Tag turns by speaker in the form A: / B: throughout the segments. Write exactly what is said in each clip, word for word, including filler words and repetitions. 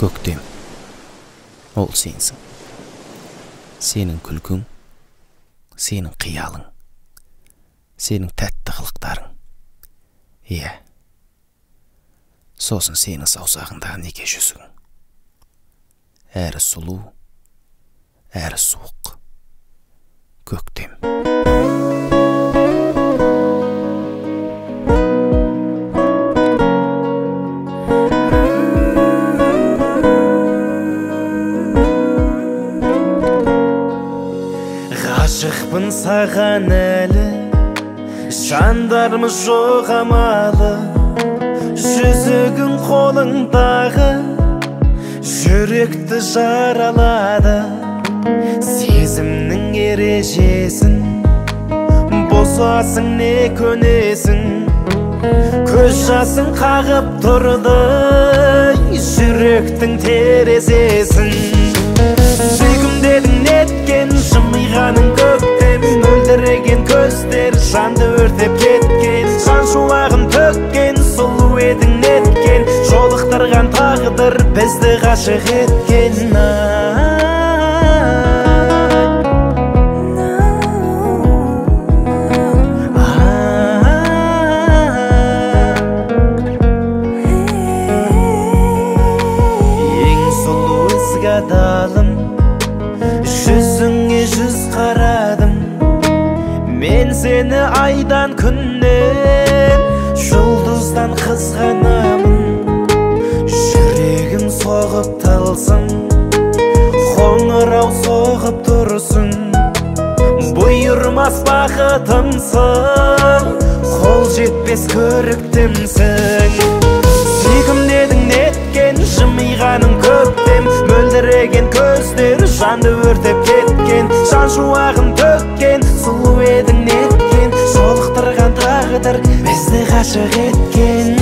A: Көктем, ол сенсің. Сенің күлкің, сенің қиялың, сенің тәтті қылықтарың. Иә, сосын сенің саусағындағы неке жүзігің. Әрі сұлу, әрі суық. Көктем.
B: Ғашықпын саған әлі, жандармыз жоқ амалы. Жүзігің қолыңдағы, жүректі жаралады. Сезімнің ережесін бұзасың, не көнесің. Көз жасың қағып тұрды, жүректің терезесін. Сүйкімдедің неткен, жымиғаның көктем. Мөлдіреген көздер жанды өртеп кеткен. Жан шуағын төккен, сұлу едің неткен. Жолықтырған тағдыр бізді ғашық еткен. Ең сұлу ізгі адалым, жүзіңе жүз қарадым. Мен сені айдан күннен, жұлдыздан қызғанамын. Жүрегім соғып тылсың, қоңырау соғып тұрсын. Бұйырмас бақытымсың, қол жетпес көріктімсің. Сүйкімдедің неткен, жымиғаның көктем. Мөлдіреген көздер жанды өртеп кеткен. Жан шуағын төккен, сұлу едің неткен. Жолықтырған тағдыр бізді ғашық еткен.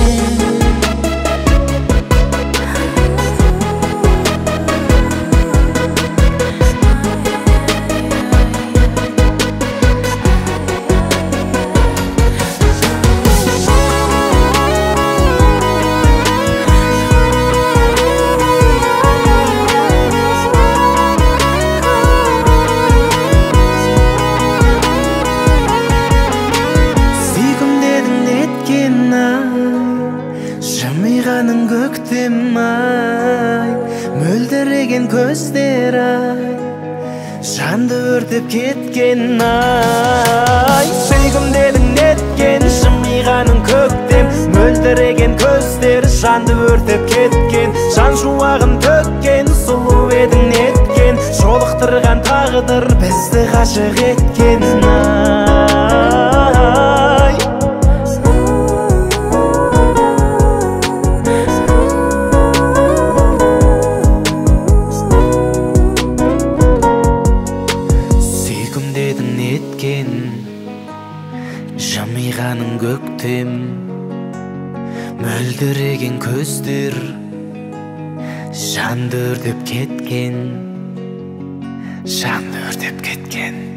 B: Жымиғаның көктем ай, мөлдіреген көздер ай, жанды өртеп кеткен ай. Сүйкімдедің неткен, жымиғаның көктем. Мөлдіреген көздер жанды өртеп кеткен. Жан шуағын төккен, сұлу едің неткен. Жолықтырған тағдыр бізді ғашық еткен ай. Неткен, жымиғаның көктем. Мөлдіреген көздер жанды өртеп кеткен. Жанды өртеп кеткен.